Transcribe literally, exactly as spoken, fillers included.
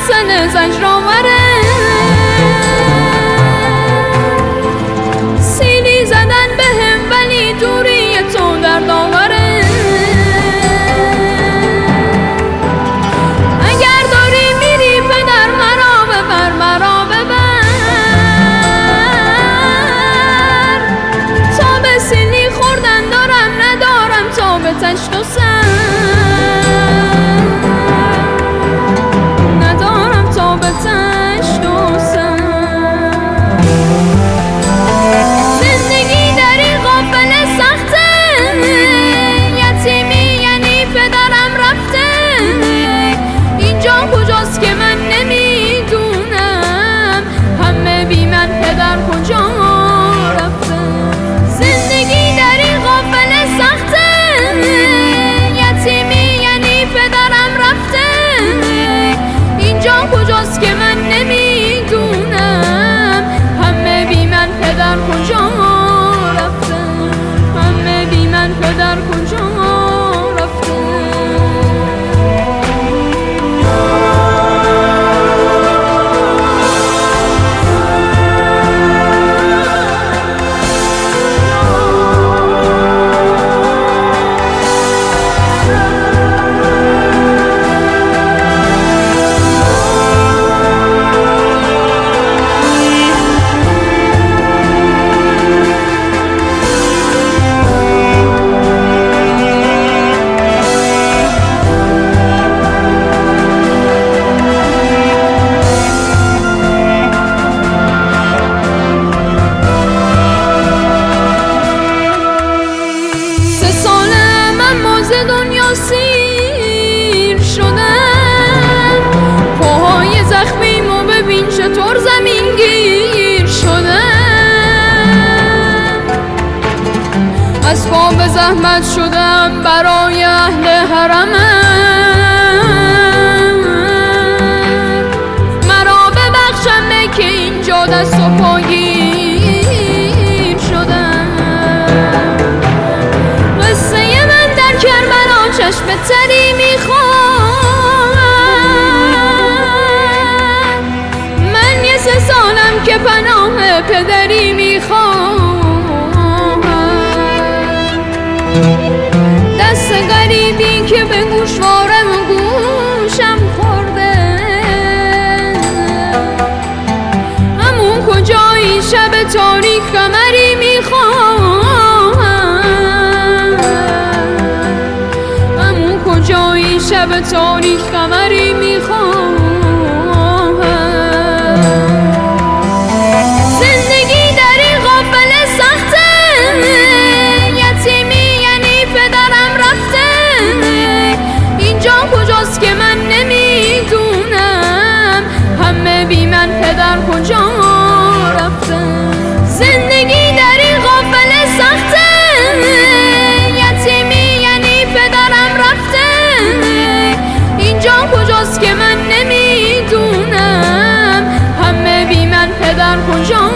مسئله زجر آوره، سیلی زدن به هم ولی دوری تو درد آوره. اگر داری میری پدر مرا ببر، مرا ببر تا به سیلی خوردن دارم ندارم تا به تشت و سر، ندارم تا به تشت و سر. زندگی در این قافله سخته، یتیمی یعنی پدرم رفته. اینجا کجاست که من نمیدونم، همه بی من پدر کجا رفته. زندگی در این قافله سخته، یتیمی یعنی پدرم رفته. اینجا کجاست که من نمیدونم، همه بی من پدر کجا رفته، همه بی من پدر کجا رفته. سیر شدم پاهای زخمیمو ببین چطور زمین گیر شدم. از پا به زحمت شدم برای اهل حرمم، مرا ببخشم که اینجا دست و پاگیر شدم. قصه من در کربلا چشم تری میخوام، من یه سه سالم که پناه پدری میخوام. دست غریبی که به گوشوارم گوشم خورده، همون کجایی شب تاریک قمری میخوام، جایی شب تاریک قمری میخوام. زندگی در این قافله سخته، یتیمی یعنی پدرم رفته. اینجا کجاست که من نمیدونم، همه بی من پدر کجا رفته. زندگی در این قافله سخته، یتیمی یعنی پدرم رفته. اینجا کجاست که من نمیدونم، همه بی من پدر کجا